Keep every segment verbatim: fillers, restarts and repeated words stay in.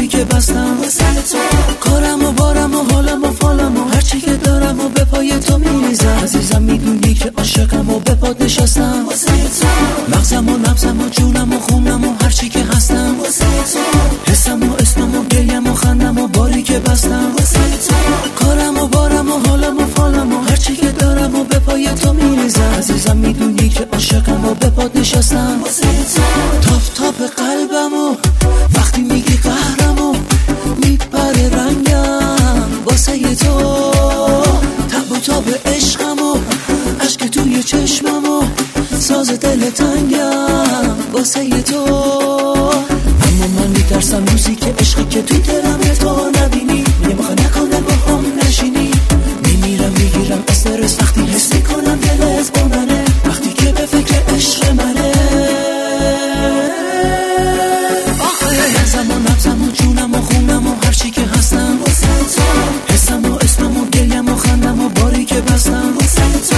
باری که بستم واسه تو، کارم و بارم و حالم و فالم و هرچی که دارم و به پای تو میریزم. عزیزم میدونی که عاشقم و به پات نشستم واسه تو، مغزم و نبزم و جونم و خونم و هرچی که هستم واسه تو، حسم و اسمم و گریم و خندم و باری که بستم واسه تو، کارم و بارم و حالم و فالم و هرچی که دارم و به پای تو میریزم. عزیزم میدونی که عاشقم و به پات نشستم واسه تو، تاپ تاپ قلبم و وقتی میگی قهرم و میپره رنگم واسه تو، تب و تاب عشقم و عشق توی چشمم و ساز دل تنگم واسه تو. اما من میترسم روزی که عشقی که تو دلم تو نبینی، یه موقع نکنه با هم نشینی، میمیرم میگیرم استرس وقتی حس میکنم دلت با منه، وقتی که به فکر عشق منه. حسم و نبزم و جونم و خونم و هرچی که هستم واسه تو، حسم و اسمم و گریم و خندم و باری که بستم واسه تو.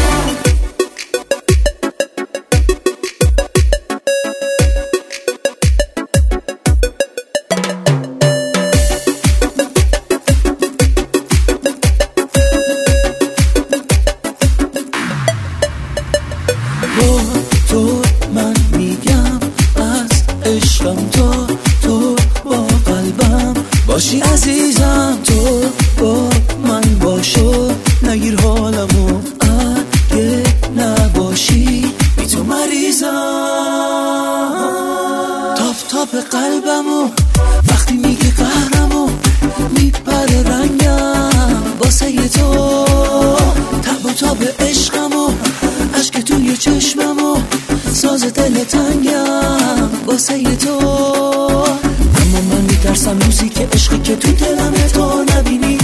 با تو من میگم از عشقم، تو تو با قلبم باشی عزیزم، تو با من باشو نگیر حالمو، اگه نباشی بی تو مریضم. تاپ تاپ قلبمو وقتی میگی قهرمو میپره رنگم واسه تو، تب و تاب عشقمو عشق توی چشممو ساز دل تنگم واسه تو. اما من میترسم روزی که عشقی که تو دلم تو نبینی،